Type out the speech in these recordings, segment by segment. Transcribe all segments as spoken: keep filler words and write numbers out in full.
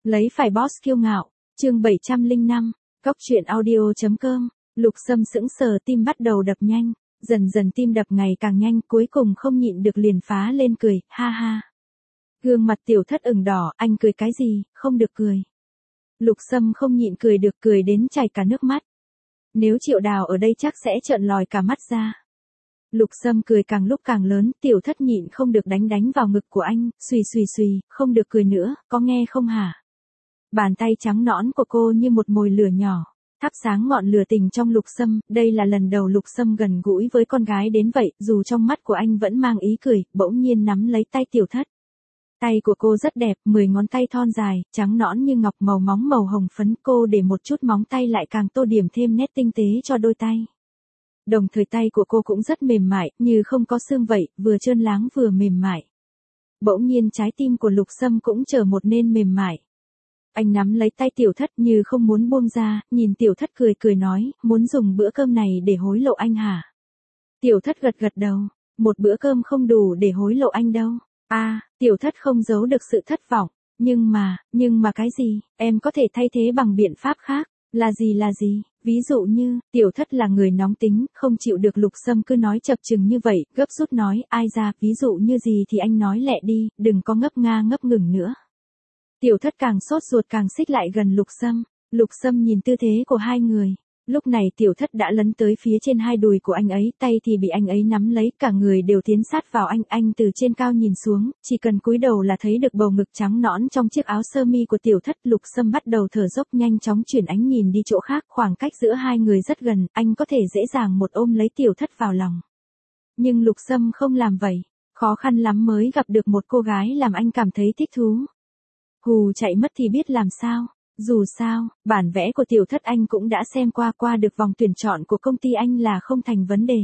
Lấy phải boss kiêu ngạo, chương bảy trăm lẻ năm, Cóc truyện audio.com, Lục Sâm sững sờ tim bắt đầu đập nhanh, dần dần tim đập ngày càng nhanh cuối cùng không nhịn được liền phá lên cười, ha ha. Gương mặt Tiểu Thất ửng đỏ, anh cười cái gì, không được cười. Lục Sâm không nhịn cười được cười đến chảy cả nước mắt. Nếu Triệu Đào ở đây chắc sẽ trợn lòi cả mắt ra. Lục Sâm cười càng lúc càng lớn, Tiểu Thất nhịn không được đánh đánh vào ngực của anh, xùy xùy xùy, không được cười nữa, có nghe không hả? Bàn tay trắng nõn của cô như một mồi lửa nhỏ, thắp sáng ngọn lửa tình trong Lục Sâm, đây là lần đầu Lục Sâm gần gũi với con gái đến vậy, dù trong mắt của anh vẫn mang ý cười, bỗng nhiên nắm lấy tay Tiểu Thất. Tay của cô rất đẹp, mười ngón tay thon dài, trắng nõn như ngọc màu móng màu hồng phấn, cô để một chút móng tay lại càng tô điểm thêm nét tinh tế cho đôi tay. Đồng thời tay của cô cũng rất mềm mại, như không có xương vậy, vừa trơn láng vừa mềm mại. Bỗng nhiên trái tim của Lục Sâm cũng trở một nên mềm mại. Anh nắm lấy tay Tiểu Thất như không muốn buông ra, nhìn Tiểu Thất cười cười nói, muốn dùng bữa cơm này để hối lộ anh hả? Tiểu Thất gật gật đầu, một bữa cơm không đủ để hối lộ anh đâu. A, à, Tiểu Thất không giấu được sự thất vọng, nhưng mà, nhưng mà cái gì, em có thể thay thế bằng biện pháp khác, là gì là gì, ví dụ như, Tiểu Thất là người nóng tính, không chịu được Lục Sâm cứ nói chập chừng như vậy, gấp rút nói, ai ra, ví dụ như gì thì anh nói lẹ đi, đừng có ngấp nga ngấp ngừng nữa. Tiểu Thất càng sốt ruột càng xích lại gần Lục Sâm, Lục Sâm nhìn tư thế của hai người. Lúc này Tiểu Thất đã lấn tới phía trên hai đùi của anh ấy, tay thì bị anh ấy nắm lấy, cả người đều tiến sát vào anh, anh từ trên cao nhìn xuống, chỉ cần cúi đầu là thấy được bầu ngực trắng nõn trong chiếc áo sơ mi của Tiểu Thất. Lục Sâm bắt đầu thở dốc, nhanh chóng chuyển ánh nhìn đi chỗ khác, khoảng cách giữa hai người rất gần, anh có thể dễ dàng một ôm lấy Tiểu Thất vào lòng. Nhưng Lục Sâm không làm vậy, khó khăn lắm mới gặp được một cô gái làm anh cảm thấy thích thú. Hù chạy mất thì biết làm sao. Dù sao, bản vẽ của Tiểu Thất anh cũng đã xem qua qua được vòng tuyển chọn của công ty anh là không thành vấn đề.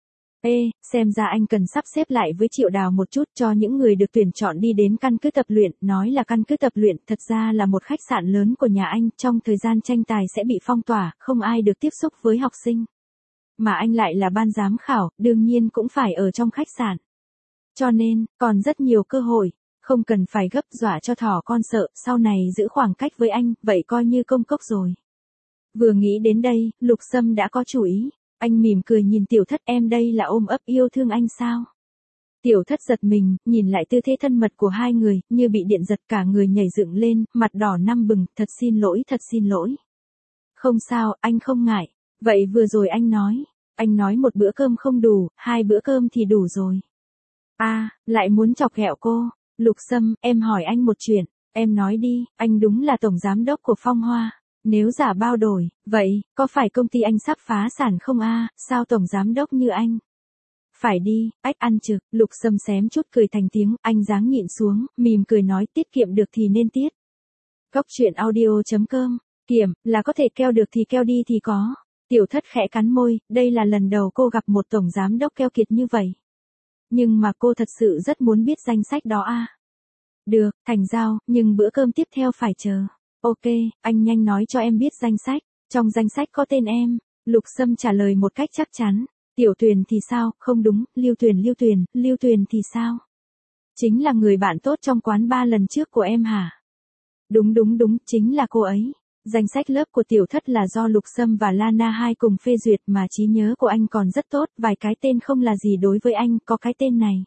Ê, xem ra anh cần sắp xếp lại với Triệu Đào một chút cho những người được tuyển chọn đi đến căn cứ tập luyện, nói là căn cứ tập luyện, thật ra là một khách sạn lớn của nhà anh, trong thời gian tranh tài sẽ bị phong tỏa, không ai được tiếp xúc với học sinh. Mà anh lại là ban giám khảo, đương nhiên cũng phải ở trong khách sạn. Cho nên, còn rất nhiều cơ hội. Không cần phải gấp dọa cho thỏ con sợ, sau này giữ khoảng cách với anh, vậy coi như công cốc rồi. Vừa nghĩ đến đây, Lục Sâm đã có chủ ý, anh mỉm cười nhìn Tiểu Thất, em đây là ôm ấp yêu thương anh sao? Tiểu Thất giật mình, nhìn lại tư thế thân mật của hai người, như bị điện giật cả người nhảy dựng lên, mặt đỏ năm bừng, thật xin lỗi, thật xin lỗi. Không sao, anh không ngại, vậy vừa rồi anh nói, anh nói một bữa cơm không đủ, hai bữa cơm thì đủ rồi. A, à, lại muốn chọc ghẹo cô. Lục Sâm, em hỏi anh một chuyện, em nói đi, anh đúng là tổng giám đốc của Phong Hoa, nếu giả bao đổi, vậy, có phải công ty anh sắp phá sản không a? À, sao tổng giám đốc như anh? Phải đi, ách ăn trực, Lục Sâm xém chút cười thành tiếng, anh dáng nhịn xuống, mỉm cười nói tiết kiệm được thì nên tiết. Cóc truyện audio.com, kiệm, là có thể keo được thì keo đi thì có. Tiểu Thất khẽ cắn môi, đây là lần đầu cô gặp một tổng giám đốc keo kiệt như vậy. Nhưng mà cô thật sự rất muốn biết danh sách đó a. À. Được, thành giao, nhưng bữa cơm tiếp theo phải chờ. Ok, anh nhanh nói cho em biết danh sách, trong danh sách có tên em. Lục Sâm trả lời một cách chắc chắn. Tiểu Tuyền thì sao, không đúng, Lưu Tuyền Lưu Tuyền, Lưu Tuyền thì sao? Chính là người bạn tốt trong quán ba lần trước của em hả? Đúng đúng đúng, chính là cô ấy. Danh sách lớp của Tiểu Thất là do Lục Sâm và Lana hai cùng phê duyệt mà trí nhớ của anh còn rất tốt, vài cái tên không là gì đối với anh, có cái tên này.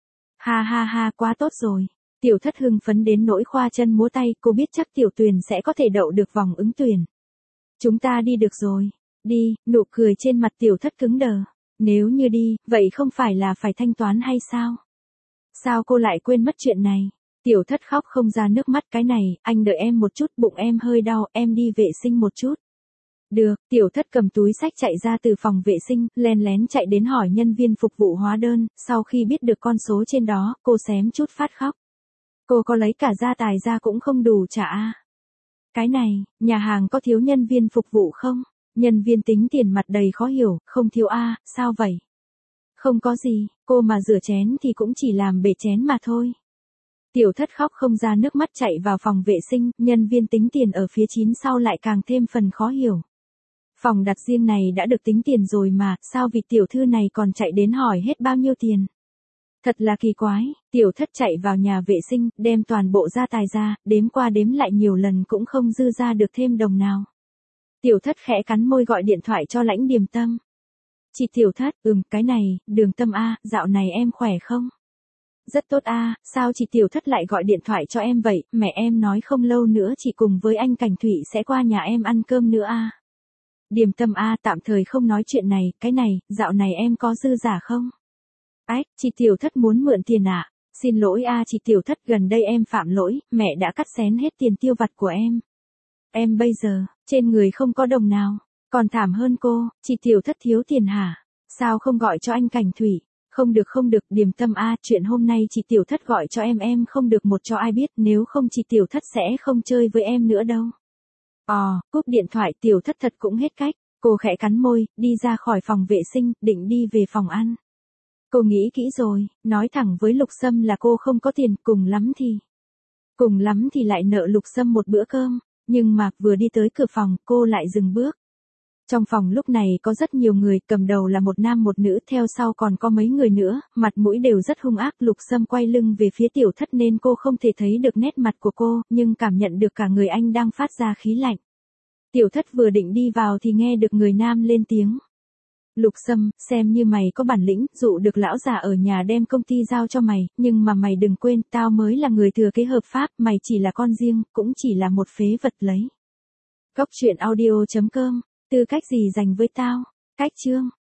Ha ha ha, quá tốt rồi. Tiểu Thất hưng phấn đến nỗi khoa chân múa tay, cô biết chắc Tiểu Tuyền sẽ có thể đậu được vòng ứng tuyển. Chúng ta đi được rồi. Đi, nụ cười trên mặt Tiểu Thất cứng đờ. Nếu như đi, vậy không phải là phải thanh toán hay sao? Sao cô lại quên mất chuyện này? Tiểu Thất khóc không ra nước mắt, cái này, anh đợi em một chút, bụng em hơi đau, em đi vệ sinh một chút. Được, Tiểu Thất cầm túi xách chạy ra từ phòng vệ sinh, len lén chạy đến hỏi nhân viên phục vụ hóa đơn, sau khi biết được con số trên đó, cô xém chút phát khóc. Cô có lấy cả gia tài ra cũng không đủ trả a. Cái này, nhà hàng có thiếu nhân viên phục vụ không? Nhân viên tính tiền mặt đầy khó hiểu, không thiếu a, à, sao vậy? Không có gì, cô mà rửa chén thì cũng chỉ làm bể chén mà thôi. Tiểu Thất khóc không ra nước mắt chạy vào phòng vệ sinh, nhân viên tính tiền ở phía chín sau lại càng thêm phần khó hiểu. Phòng đặt riêng này đã được tính tiền rồi mà, sao vị tiểu thư này còn chạy đến hỏi hết bao nhiêu tiền? Thật là kỳ quái, tiểu thất chạy vào nhà vệ sinh, đem toàn bộ gia tài ra, đếm qua đếm lại nhiều lần cũng không dư ra được thêm đồng nào. Tiểu thất khẽ cắn môi gọi điện thoại cho Lãnh Điềm Tâm. Chị tiểu thất, ừm, cái này, Đường Tâm a, dạo này em khỏe không? Rất tốt a, sao chị tiểu thất lại gọi điện thoại cho em vậy, mẹ em nói không lâu nữa chị cùng với anh Cảnh Thủy sẽ qua nhà em ăn cơm nữa a. Điềm Tâm a, tạm thời không nói chuyện này, cái này, dạo này em có dư giả không? Ách, chị tiểu thất muốn mượn tiền ạ. À? Xin lỗi a chị tiểu thất, gần đây em phạm lỗi, mẹ đã cắt xén hết tiền tiêu vặt của em. Em bây giờ, trên người không có đồng nào, còn thảm hơn cô, chị tiểu thất thiếu tiền hả? Sao không gọi cho anh Cảnh Thủy? Không được không được, Điềm Tâm a, chuyện hôm nay chị tiểu thất gọi cho em em không được một cho ai biết, nếu không chị tiểu thất sẽ không chơi với em nữa đâu. Ồ, cúp điện thoại, tiểu thất thật cũng hết cách, cô khẽ cắn môi, đi ra khỏi phòng vệ sinh, định đi về phòng ăn. Cô nghĩ kỹ rồi, nói thẳng với Lục Sâm là cô không có tiền, cùng lắm thì. Cùng lắm thì lại nợ Lục Sâm một bữa cơm, nhưng mà vừa đi tới cửa phòng, cô lại dừng bước. Trong phòng lúc này có rất nhiều người, cầm đầu là một nam một nữ, theo sau còn có mấy người nữa, mặt mũi đều rất hung ác. Lục Sâm quay lưng về phía tiểu thất nên cô không thể thấy được nét mặt của cô, nhưng cảm nhận được cả người anh đang phát ra khí lạnh. Tiểu thất vừa định đi vào thì nghe được người nam lên tiếng. Lục Sâm, xem như mày có bản lĩnh, dụ được lão già ở nhà đem công ty giao cho mày, nhưng mà mày đừng quên, tao mới là người thừa kế hợp pháp, mày chỉ là con riêng, cũng chỉ là một phế vật lấy. Cốc truyện audio chấm com, tư cách gì dành với tao? Cách chương